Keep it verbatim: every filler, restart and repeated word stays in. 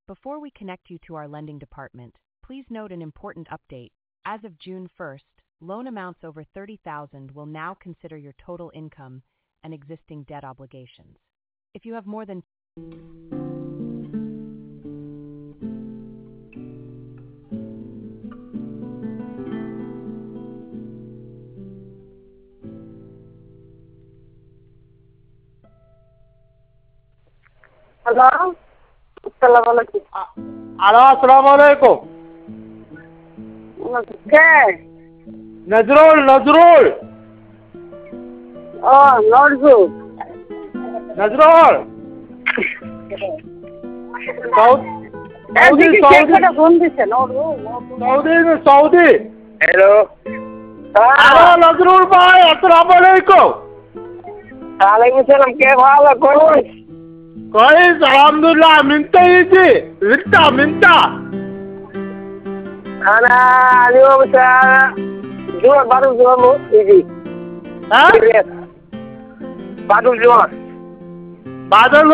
Before we connect you to our lending department, please note an important update. As of June first, loan amounts over thirty thousand dollars will now consider your total income and existing debt obligations. If you have more than Hello? Assalamu alaikum. Alo, assalamu alaikum. Okay. Nazrul, Nazrul. Oh, Nazrul. Nazrul. Saudi, Saudi, Saudi. phone দিছে Nazrul. Saudi, Saudi. Hello. Alo, Nazrul bhai, assalamu alaikum. Alaikum salam. كيف حالك؟ كويس. كويس الحمد لله. منت يجي؟ منت منت. أنا اليوم الساعة جوع بعد الظهر يجي. ها؟ بعد الظهر. بعد